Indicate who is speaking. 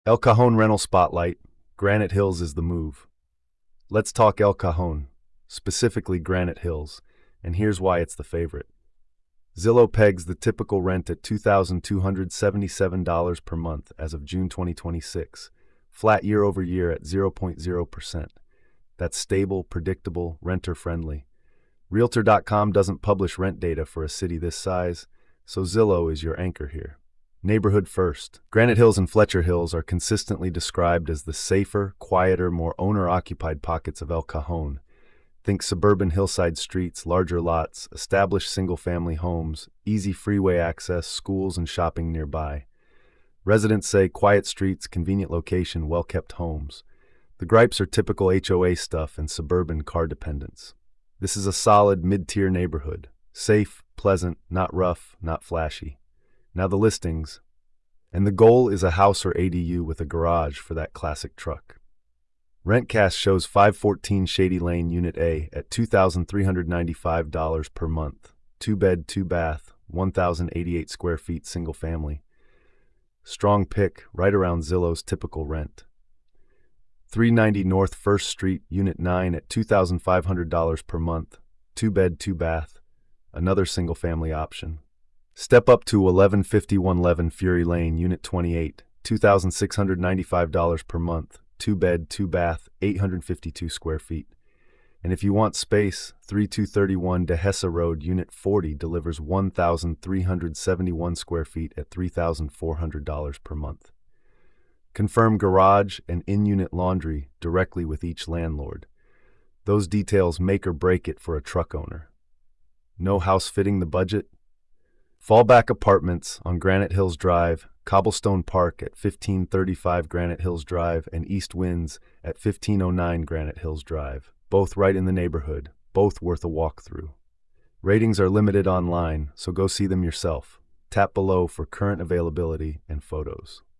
Speaker 1: El Cajon Rental Spotlight. Granite Hills is the move. Let's talk El Cajon, specifically Granite Hills, and here's why it's the favorite. Zillow pegs the typical rent at $2,277 per month as of June 2026, flat year over year at 0.0%. That's stable, predictable, renter-friendly. Realtor.com doesn't publish rent data for a city this size, so Zillow is your anchor here. Neighborhood first. Granite Hills and Fletcher Hills are consistently described as the safer, quieter, more owner-occupied pockets of El Cajon. Think suburban hillside streets, larger lots, established single-family homes, easy freeway access, schools and shopping nearby. Residents say quiet streets, convenient location, well-kept homes. The gripes are typical HOA stuff and suburban car dependence. This is a solid mid-tier neighborhood. Safe, pleasant, not rough, not flashy. Now the listings. And the goal is a house or ADU with a garage for that classic truck. Rentcast shows 514 Shady Lane Unit A at $2,395 per month. 2-bed, 2-bath, 1,088 square feet single family. Strong pick, right around Zillow's typical rent. 390 North 1st Street, Unit 9 at $2,500 per month. 2-bed, 2-bath, another single family option. Step up to 1151 Fury Lane, Unit 28, $2,695 per month, 2-bed, 2-bath, 852 square feet. And if you want space, 3231 Dehesa Road, Unit 40 delivers 1,371 square feet at $3,400 per month. Confirm garage and in-unit laundry directly with each landlord. Those details make or break it for a truck owner. No house fitting the budget? Fallback Apartments on Granite Hills Drive, Cobblestone Park at 1535 Granite Hills Drive, and East Winds at 1509 Granite Hills Drive. Both right in the neighborhood, both worth a walkthrough. Ratings are limited online, so go see them yourself. Tap below for current availability and photos.